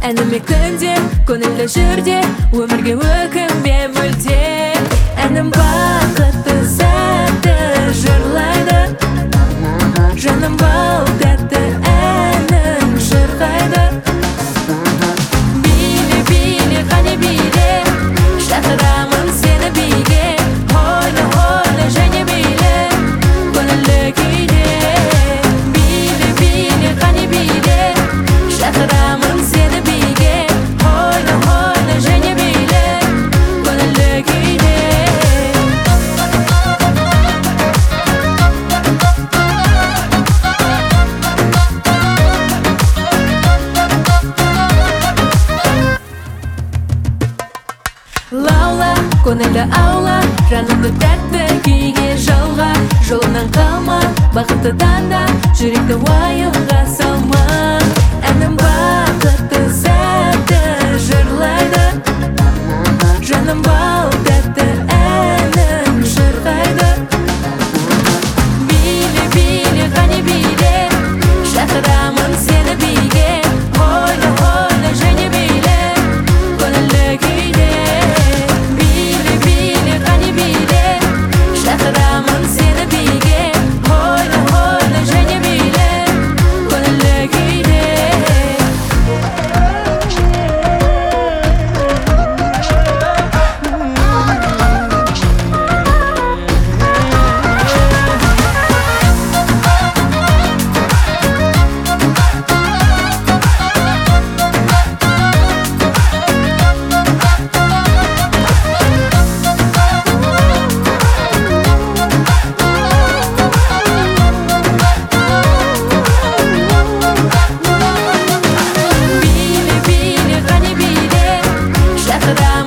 әніме күнде көңілді жүрде өмірге өкінбе мүлде. Әнім бақытты сәтті жырлайды, жаным бал тәтті әнің шырқайды. Биле, биле, қане биле, шақырамын сені биге. Ойна, ойна және биле, көңілді күйде. Биле, биле, қане биле, шақырамын сені биге. Ойна, ойна және биле, көңілді күйде. Лаула, көңілді аула, жанымды тәтті күйге жалға. Жолынан қалма, бақытты таңда, жүректі уайымға салма. Әнім бақытты сәтті жырлайды, жаным бал тәтті әнің шырқайды. Биле, биле, қане биле, шақырамын сені биге. Ойна, ойна және биле, көңілді күйде. Биле, биле, қане биле, шақырамын сені биге. Ойна, ойна және биле, көңілді күйде. Биле, биле, қане биле, шақырамын